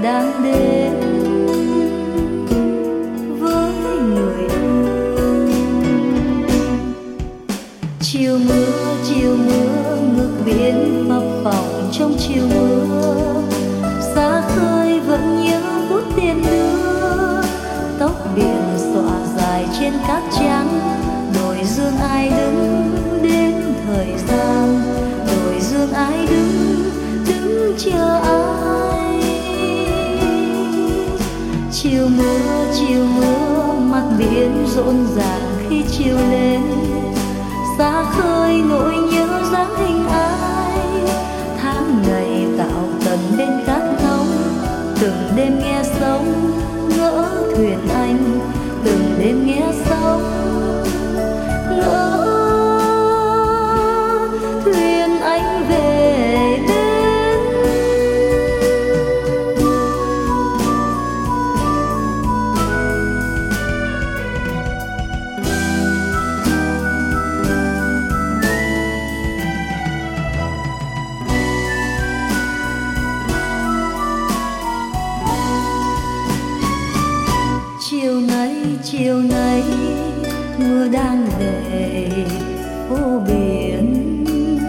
đang đến với người thương. Chiều mưa ngược biển phập phồng trong chiều mưa, xa khơi vẫn nhớ phút tiền đưa. Tóc biển xõa dài trên cát trắng, đồi dương ai đứng đến thời gian, đồi dương ai đứng chờ ai. Chiều mưa mặt biển rộn ràng khi chiều lên, xa khơi nỗi nhớ dáng hình ai. Tháng ngày tạo tần bên cát nóng, từng đêm nghe sóng ngỡ thuyền anh, từng đêm nghe sóng ngỡ thuyền anh về đến. Chiều nay mưa đang về phố biển,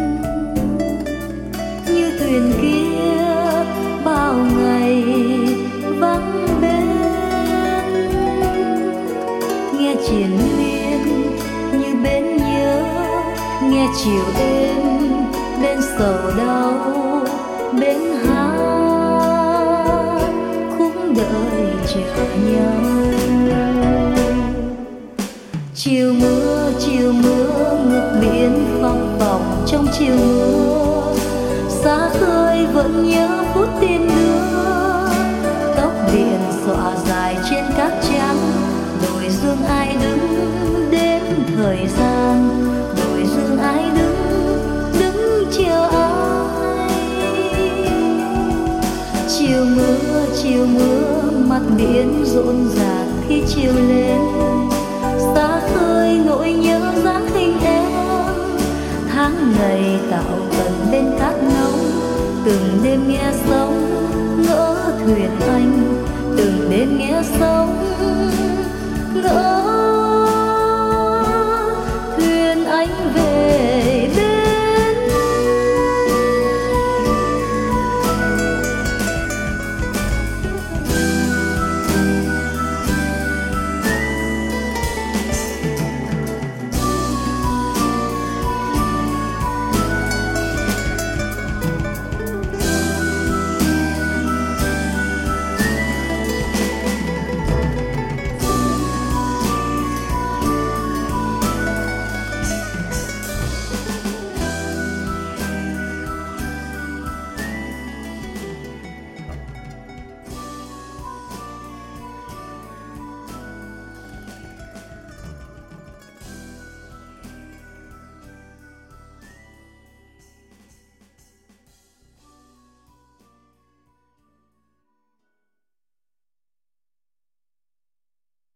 như thuyền kia bao ngày vắng bên. Nghe triền miên như bên nhớ, nghe chiều êm bên sầu đau, bên hát khúc đợi chờ nhau. Chiều mưa ngược biển phập phồng trong chiều mưa, xa khơi vẫn nhớ phút tiền đưa. Tóc biển xõa dài trên cát trắng, đồi dương ai đứng đến thời gian, đồi dương ai đứng chờ ai. Chiều mưa mặt biển rộn ràng khi chiều lên, xa khơi nỗi nhớ dáng hình em. Tháng ngày tạo tần bên cát nóng, từng đêm nghe sóng ngỡ thuyền anh, từng đêm nghe sóng ngỡ